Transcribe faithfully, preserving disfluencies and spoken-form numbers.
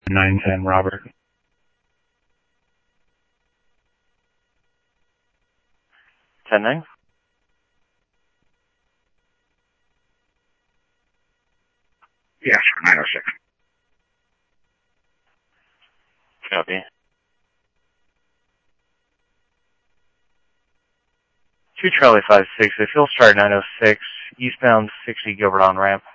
nine ten, Robert. ten nine? Yes, nine oh six. Copy. two Charlie five six, I feel start nine oh six, eastbound sixty Gilbert on ramp.